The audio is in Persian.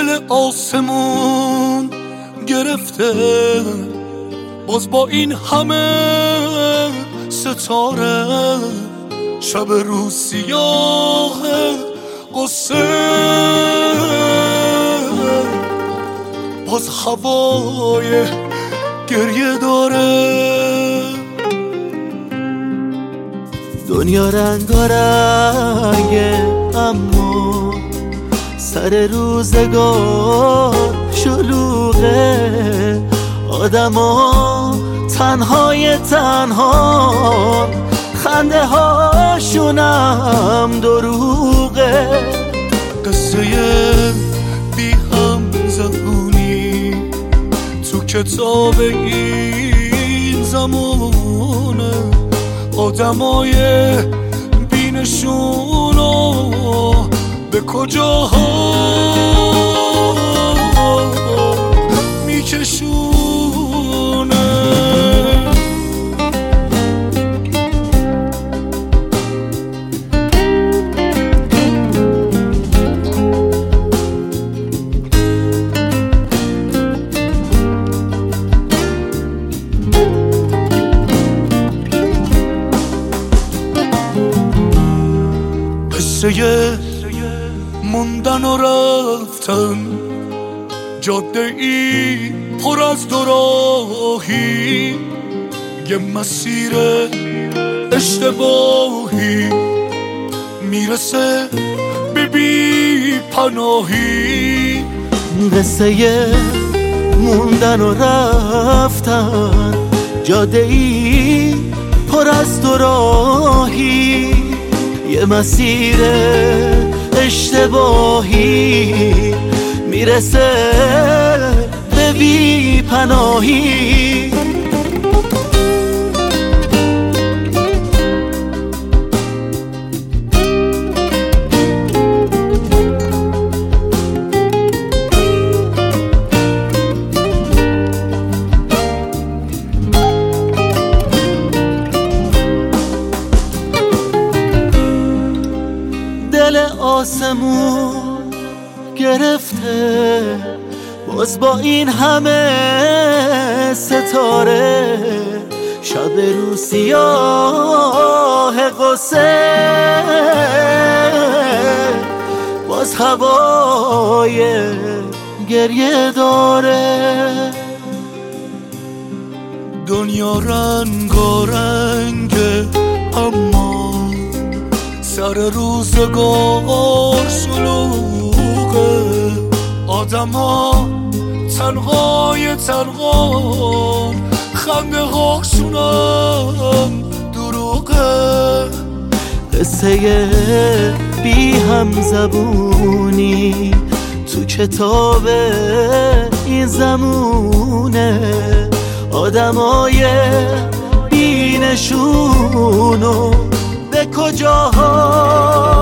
دل آسمون گرفته، باز با این همه ستاره، شب روز سیاه قصه، باز هوای گریه داره. دنیا رنگارنگه اما سر روزگار شلوغه، آدما تنهای تنها، خنده هاشونم دروغه. قصه بی هم زبونی تو کتاب این زمونه، آدمای بینشونو به کجاها میکشونه. قصه موندن و رفتن، جاده ای پر از دوراهی، یه مسیر اشتباهی میرسه به بی پناهی. قصه موندن و رفتن، جاده ای پر از دوراهی، یه مسیر اشتباهی میرسه به بی پناهی. دل آسمون گرفته، باز با این همه ستاره، شب رو سیاه قصه، باز هوای گریه داره. دنیا رنگارنگه اما سر روزگار شلوغه، آدما تنهای تنها، خنده هاشونم دروغه. قصه بی هم زبونی تو کتاب این زمونه، آدمای بینشونو به کجاها